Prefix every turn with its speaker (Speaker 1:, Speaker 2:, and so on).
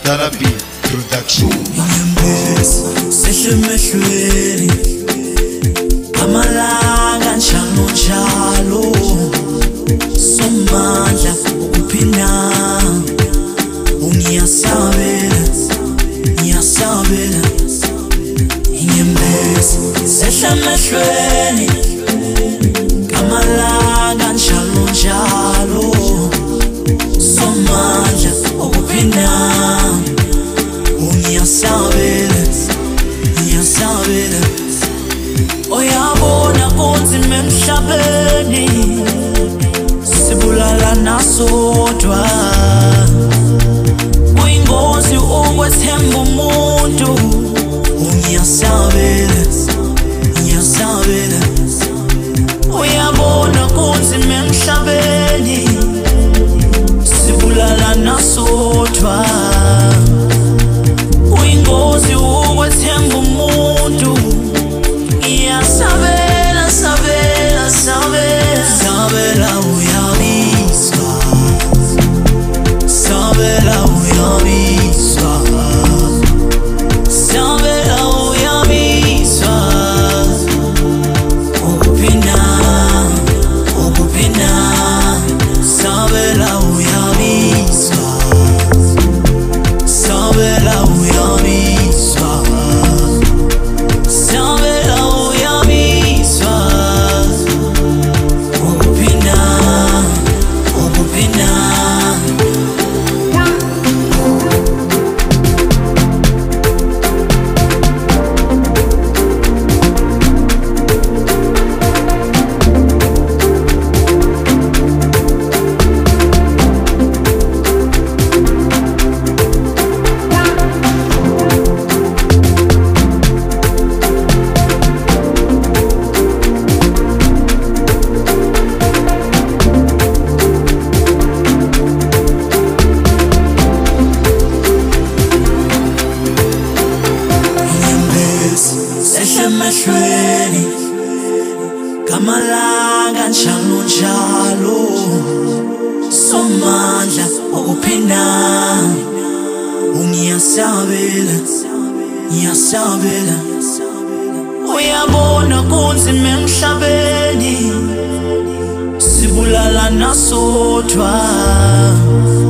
Speaker 1: Therapy Production.
Speaker 2: Sehlmehlweni amalanga njalo njalo somandla ukuphina ngiyasabela inyembezi sehlmehlweni amalanga njalo njalo somandla ukuphina ngiyasabela oyabona kunzima emhlabeni sibulala nasodwa kuyingozi ukwethemba umuntu ngiyasabela oyabona kunzima emhlabeni sibulala nasodwa kuyingozi ukwethemba umuntu sabela uyabizwa sabela uyabizwa ukuphinda sabela uyabizwa sabela uyabizwa Sehlmehlweni kamalanga njalo njalo somandla ukuphina ngiyasabela uyabona kunzima emhlabeni sibulala nasodwa